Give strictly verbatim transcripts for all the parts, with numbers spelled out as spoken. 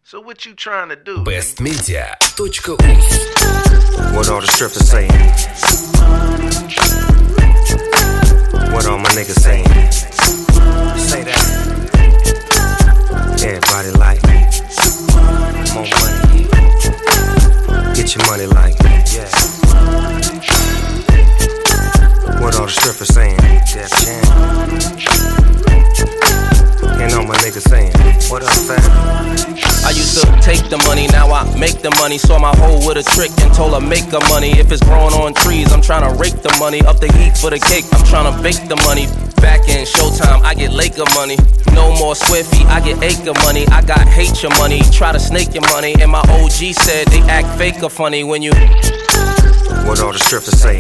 So what you trying to do? best media точка uz. What all the strippers saying? What all my niggas saying? Say that. Everybody like more money. Get your money like yeah. What all the strippers saying? Def Jam. And all my niggas saying, what up, fam? I used to take the money, now I make the money. Saw my hoe with a trick and told her make her money. If it's growing on trees, I'm trying to rake the money. Up the heat for the cake, I'm trying to bake the money. Back in Showtime, I get Laker money. No more square feet, I get acre money. I got hate your money, try to snake your money. And my O G said they act fake or funny when you. What all the strippers saying?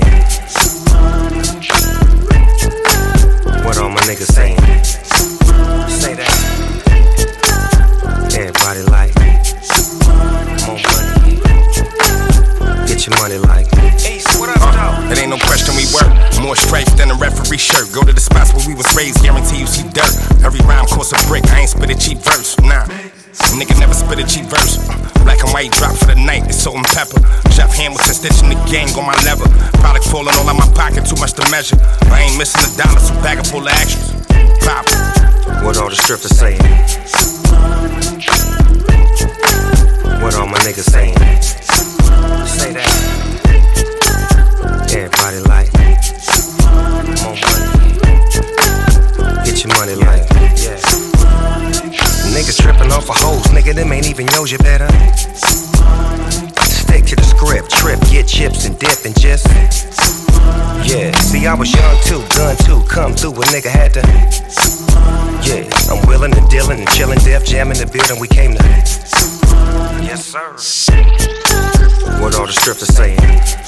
What all my niggas saying? Say that. Everybody like more money. Get your money like Ace, what up, uh, it ain't no question we work. More stripes than a referee shirt. Go to the spots where we was raised, guarantee you see dirt. Every rhyme costs a brick, I ain't spit a cheap verse, nah. Nigga never spit a cheap verse. Black and white drop for the night, it's salt and pepper. Chef Hamilton stitching the gang on my lever. Product falling all out my pocket, too much to measure. I ain't missing a dollar, so bag it full of extras. Pop. what all the strippers saying? What all my niggas saying? Say that. Everybody like more money. Get your money like yeah. Niggas tripping off of hoes, nigga, them ain't even yours, you better stick to the script, trip, get chips and dip and just yeah, see I was young too, gun too, come through, a nigga had to yeah, I'm willing and dealing and chilling, Def Jam in the building, we came to yes sir. What all the strippers saying?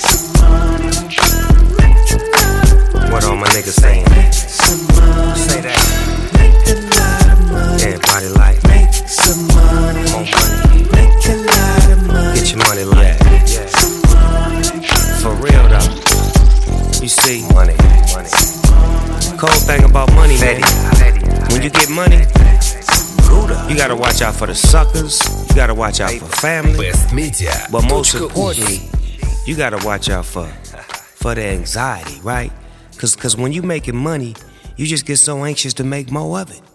What all my niggas saying? Say that. Everybody like make some money, more money. make a lot of money. Get your money like yeah. For real though, you see, Money, money. cold thing about money, man. Fetty, When you get money, you gotta watch out for the suckers. You gotta watch out for family. best media But most точка uz. importantly, you gotta watch out for for the anxiety, right? Cause, cause when you making money, you just get so anxious to make more of it.